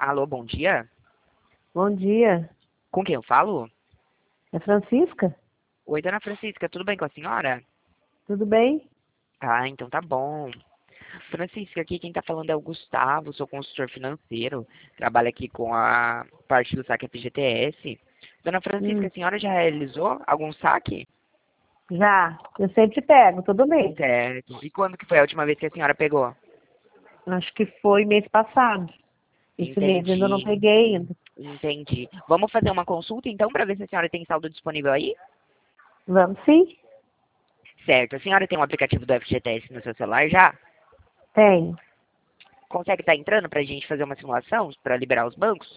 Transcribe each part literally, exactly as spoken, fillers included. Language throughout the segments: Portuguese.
Alô, bom dia. Bom dia. Com quem eu falo? É Francisca? Oi, dona Francisca, tudo bem com a senhora? Tudo bem? Ah, então tá bom. Francisca, aqui quem tá falando é o Gustavo, sou consultor financeiro, trabalho aqui com a parte do saque F G T S. Dona Francisca, Hum, a senhora já realizou algum saque? já. Eu sempre pego, todo mês. Certo. E quando que foi a última vez que a senhora pegou? Acho que foi mês passado. Esse mês eu ainda não Entendi, peguei ainda. entendi. Vamos fazer uma consulta então para ver se a senhora tem saldo disponível aí? Vamos sim? Certo. A senhora tem um aplicativo do F G T S no seu celular já? Tenho. Consegue estar entrando para a gente fazer uma simulação para liberar os bancos?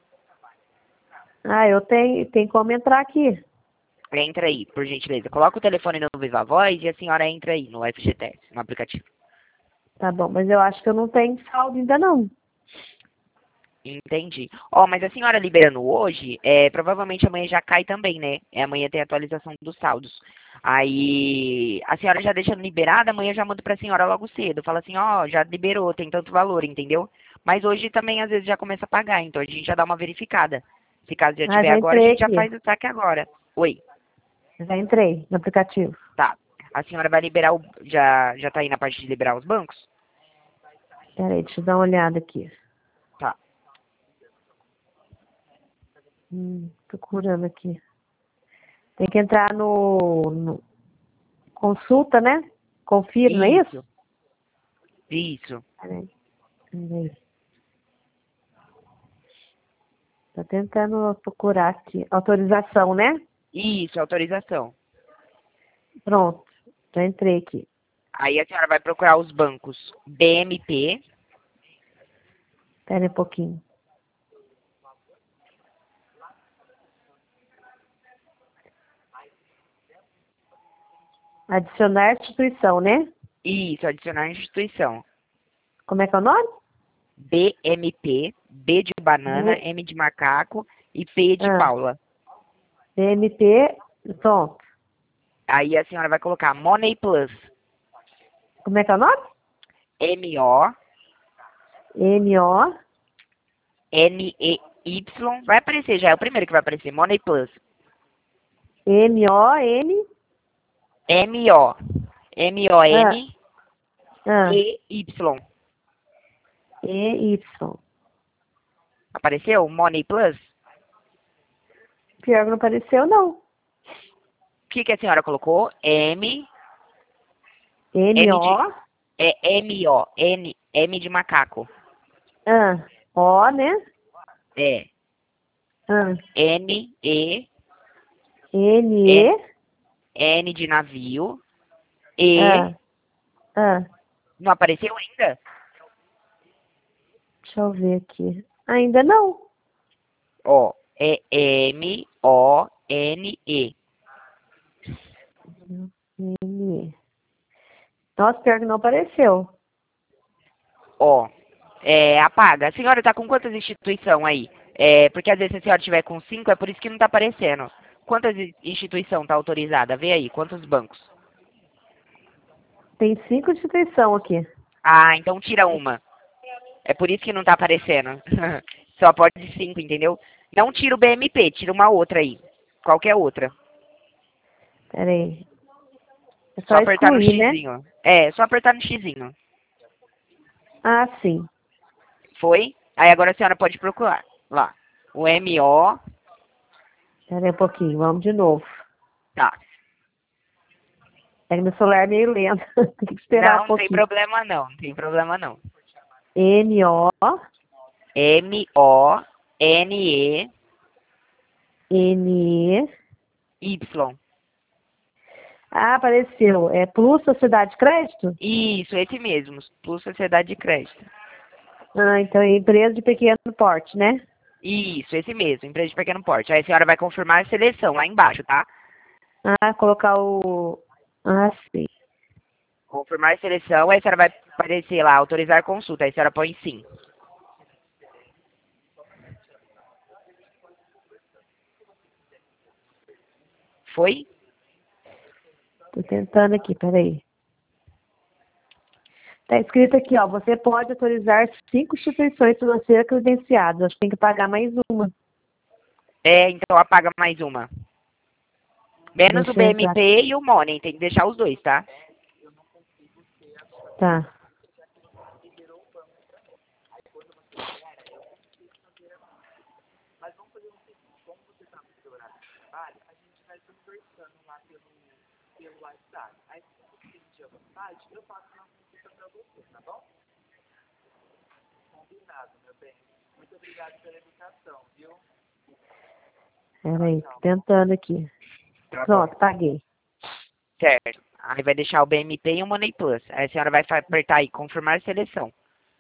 Ah, eu tenho. Tem como entrar aqui. Entra aí, por gentileza. Coloca o telefone no Viva Voz e a senhora entra aí no F G T S, no aplicativo. Tá bom, mas eu acho que eu não tenho saldo ainda não. Entendi. Ó, mas a senhora liberando hoje, é, provavelmente amanhã já cai também, né? É, amanhã tem atualização dos saldos. Aí a senhora já deixando liberada, amanhã eu já mando pra senhora logo cedo. Fala assim, ó, já liberou, tem tanto valor, entendeu? Mas hoje também às vezes já começa a pagar, então a gente já dá uma verificada. Se caso já Ah, tiver já agora, a entrei gente já aqui. faz o saque agora. Oi, Já entrei no aplicativo. tá. A senhora vai liberar o. Já, já tá aí na parte de liberar os bancos? Peraí, deixa eu dar uma olhada aqui. Tá. Hum, procurando aqui. Tem que entrar no, no consulta, né? Confira, não é isso? Isso, isso. Peraí. Peraí. Tô tentando procurar aqui. Autorização, né? Isso, autorização. Pronto. Já entrei aqui. Aí a senhora vai procurar os bancos B M P, Espera um pouquinho. Adicionar instituição, né? isso, adicionar instituição. Como é que é o nome? B M P, B de banana, B, M de macaco e P de ah, Paula. B M P. Pronto. Aí a senhora vai colocar Money Plus, Como é que é o nome? M O M O. N E Y. Vai aparecer já, é o primeiro que vai aparecer, Money Plus. M O N. M O M O Ah, N ah, E Y. E Y. Apareceu? Money Plus? Pior que não apareceu, não. O que, que a senhora colocou? M, M M de, O. é M O N, M de macaco. Ah, O, né? É Ah, N, E, N, N, E. N de navio, E, Ah, ah. não apareceu ainda? Deixa eu ver aqui. Ainda não. Ó, é M, O, N, E. N, E. Nossa, pior que não apareceu. Ó, é, apaga. A senhora tá com quantas instituições aí? É, porque às vezes se a senhora tiver com cinco, é por isso que não tá aparecendo. Quantas i- instituição tá autorizada? Vê aí, quantos bancos? Tem cinco instituições aqui. Ah, então tira uma. É por isso que não tá aparecendo. Só pode cinco, entendeu? Não tira o B M P, tira uma outra aí. Qualquer outra. Pera aí. É Só só apertar no excluir, né? xizinho. É, só apertar no xizinho. Ah, sim. Foi? Aí agora a senhora pode procurar. Lá. O M O. Pera aí um pouquinho. Vamos de novo. Tá. É que meu celular é meio lento. Tem que esperar um Não, não tem pouquinho. problema não. Não tem problema não. M, O, M O N E N, E. Y. Ah, apareceu. É Plus Sociedade de Crédito? Isso, esse mesmo. Plus Sociedade de Crédito. Ah, então é empresa de pequeno porte, né? Isso, esse mesmo. Empresa de pequeno porte. Aí a senhora vai confirmar a seleção lá embaixo, tá? Ah, colocar o... Ah, sim. Confirmar a seleção, aí a senhora vai aparecer lá, autorizar consulta. Aí a senhora põe sim. Foi? Tô tentando aqui, peraí. Tá escrito aqui, ó, você pode autorizar cinco instituições financeiras credenciadas. Acho que tem que pagar mais uma. É, então apaga mais uma. Menos Deixa o eu entrar. B M P e o Money, tem que deixar os dois, tá? Tá. Peraí, tô tentando aqui. Pronto, paguei. Certo. Aí vai deixar o B M P e o Money Plus. Aí a senhora vai fa- apertar aí, confirmar seleção.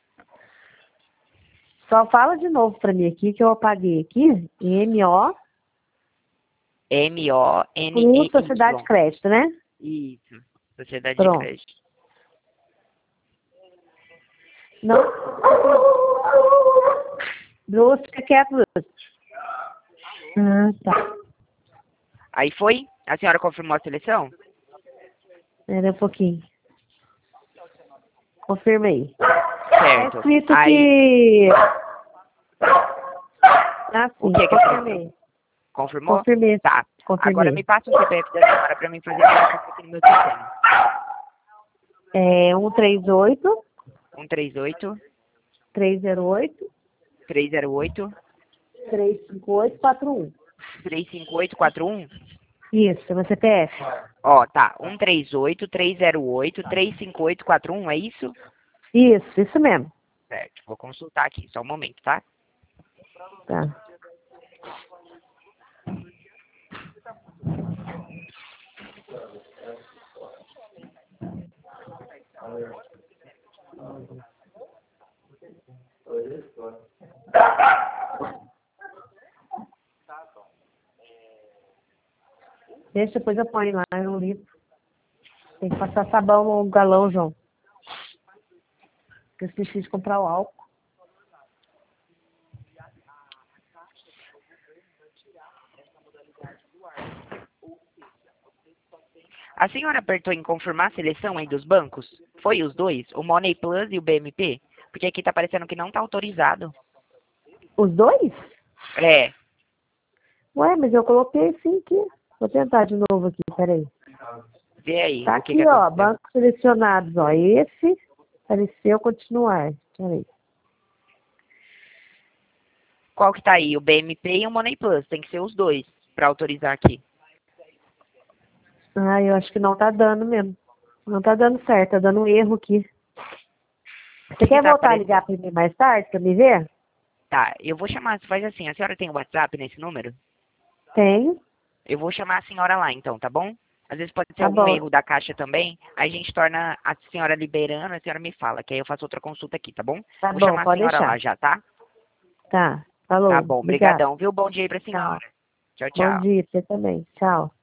Só fala de novo pra mim aqui que eu apaguei aqui. M O M O N Plus E Sociedade de Y. Crédito, né? Isso. Sociedade de Pronto. crédito. Não. Bruce, fica quieto, Bruce. Ah, tá. Aí foi? A senhora confirmou a seleção? Espera um pouquinho. Confirma aí. Tá Certo. escrito Aí, que... Ah, sim. o que que Confirmei. confirmou? Confirmei. Tá. Agora Confirmei. me passa o C P F da senhora pra mim fazer a consulta aqui no meu sistema. É um três oito, um três oito, três zero oito, três zero oito, três cinco oito, quatro um. três cinco oito quatro um. Isso, meu C P F. Ó, tá. um três oito, três zero oito, três cinco oito quatro um, é isso? Isso, isso mesmo. Certo. Vou consultar aqui, só um momento, tá? Tá. Deixa, depois eu ponho lá no livro. Tem que passar sabão no galão, João. Porque eu esqueci de comprar o álcool. A senhora apertou em confirmar a seleção aí dos bancos? Foi os dois? O Money Plus e o B M P? Porque aqui tá parecendo que não tá autorizado. Os dois? É. Ué, mas eu coloquei sim aqui. Vou tentar de novo aqui, peraí. Vê aí Tá o que aqui, que ó, aconteceu. bancos selecionados, ó. Esse apareceu continuar. Peraí. Qual que tá aí? O B M P e o Money Plus. Tem que ser os dois pra autorizar aqui. Ah, eu acho que não tá dando mesmo. Não tá dando certo, tá dando um erro aqui. Você que quer tá voltar a aparecendo? ligar pra mim mais tarde pra me ver? Tá, eu vou chamar, faz assim, a senhora tem o WhatsApp nesse número? Tenho. Eu vou chamar a senhora lá então, tá bom? Às vezes pode ser Tá algum bom. erro da caixa também, aí a gente torna a senhora liberando, a senhora me fala, que aí eu faço outra consulta aqui, tá bom? Tá Vou bom, chamar a pode senhora lá deixar. já, tá? Tá. Falou. Tá bom, Obrigada. brigadão, viu? Bom dia aí pra Tchau. senhora. Tchau, Bom tchau. dia pra você também. Tchau.